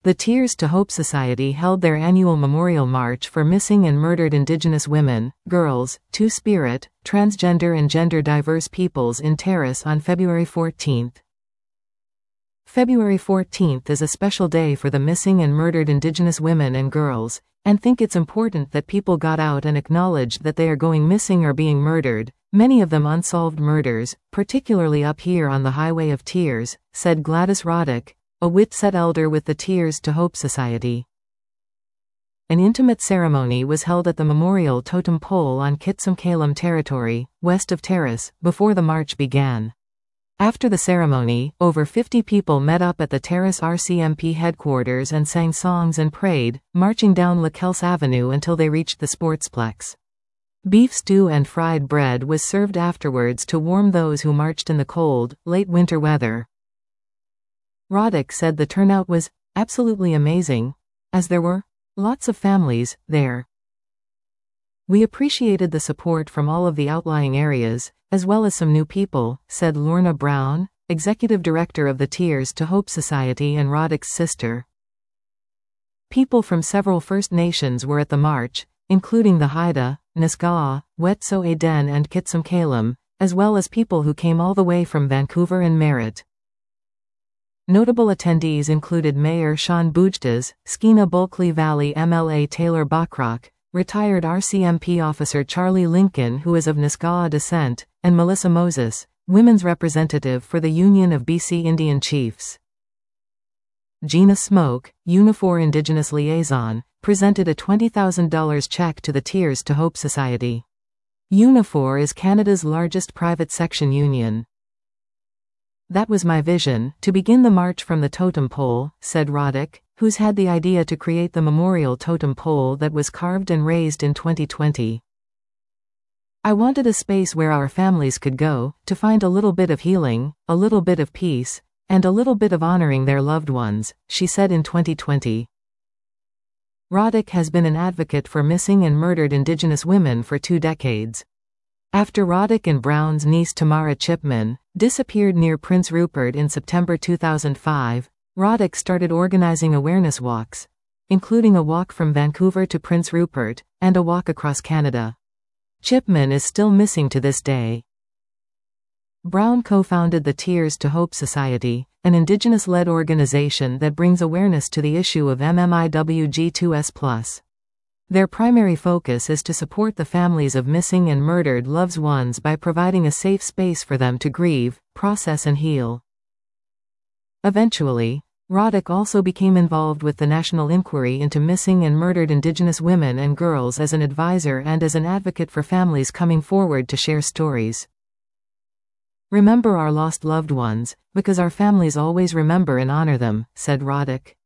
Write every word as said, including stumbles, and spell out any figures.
The Tears to Hope Society held their annual memorial march for missing and murdered Indigenous women, girls, Two-Spirit, transgender and gender-diverse peoples in Terrace on February fourteenth. February fourteenth is a special day for the missing and murdered Indigenous women and girls, and think it's important that people got out and acknowledged that they are going missing or being murdered, many of them unsolved murders, particularly up here on the Highway of Tears, said Gladys Roddick, a Whitsett elder with the Tears to Hope Society. An intimate ceremony was held at the Memorial Totem Pole on Kitsum-Kalem territory, west of Terrace, before the march began. After the ceremony, over fifty people met up at the Terrace R C M P headquarters and sang songs and prayed, marching down LaKelse Avenue until they reached the Sportsplex. Beef stew and fried bread was served afterwards to warm those who marched in the cold, late winter weather. Roddick said the turnout was absolutely amazing, as there were lots of families there. We appreciated the support from all of the outlying areas, as well as some new people, said Lorna Brown, executive director of the Tears to Hope Society and Roddick's sister. People from several First Nations were at the march, including the Haida, Nisga'a, Wet'suwet'en and Kitsum-Kalem, as well as people who came all the way from Vancouver and Merritt. Notable attendees included Mayor Sean Bujtas, Skeena Bulkley Valley M L A Taylor Bachrock, retired R C M P officer Charlie Lincoln who is of Nisga'a descent, and Melissa Moses, women's representative for the Union of B C Indian Chiefs. Gina Smoke, Unifor Indigenous Liaison, presented a twenty thousand dollars check to the Tears to Hope Society. Unifor is Canada's largest private section union. That was my vision, to begin the march from the totem pole, said Roddick, who's had the idea to create the memorial totem pole that was carved and raised in twenty twenty. I wanted a space where our families could go, to find a little bit of healing, a little bit of peace, and a little bit of honoring their loved ones, she said in twenty twenty. Roddick has been an advocate for missing and murdered Indigenous women for two decades. After Roddick and Brown's niece Tamara Chipman disappeared near Prince Rupert in September two thousand five, Roddick started organizing awareness walks, including a walk from Vancouver to Prince Rupert, and a walk across Canada. Chipman is still missing to this day. Brown co-founded the Tears to Hope Society, an Indigenous-led organization that brings awareness to the issue of M M I W G two S plus. Their primary focus is to support the families of missing and murdered loved ones by providing a safe space for them to grieve, process and heal. Eventually, Roddick also became involved with the National Inquiry into Missing and Murdered Indigenous Women and Girls as an advisor and as an advocate for families coming forward to share stories. Remember our lost loved ones, because our families always remember and honor them, said Roddick.